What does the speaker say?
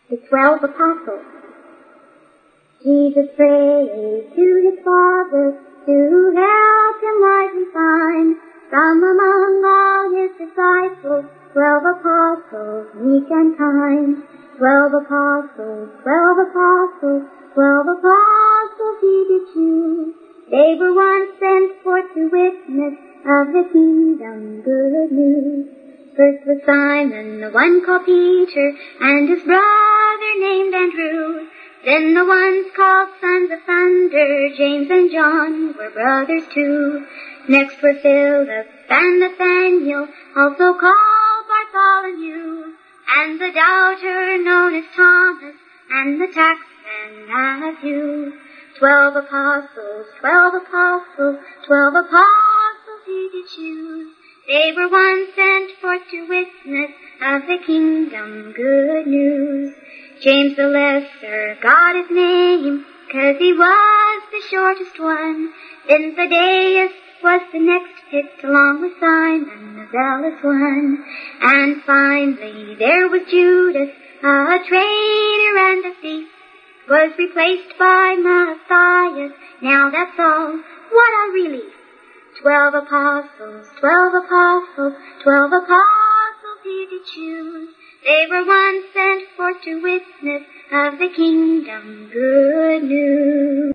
The 12 Apostles. Jesus prayed to his Father to help him wisely find from among all his disciples 12 apostles, meek and kind. 12 apostles, 12 apostles, 12 apostles he did choose. They were once sent forth to witness of the kingdom good news. First was Simon, the one called Peter, and his brother named Andrew. Then the ones called sons of thunder, James and John, were brothers too. Next were Philip and Nathaniel, also called Bartholomew, and the doubter known as Thomas, and the taxman Matthew. 12 apostles, 12 apostles, 12 apostles he did choose. They were once sent forth to witness of the kingdom good news. James the lesser got his name, 'cause he was the shortest one. Then Thaddeus was the next picked, along with Simon, the zealous one. And finally there was Judas, a traitor and a thief, was replaced by Matthias. Now that's all. What a relief! 12 apostles, 12 apostles, 12 apostles he did choose. They were once sent forth to witness of the kingdom good news.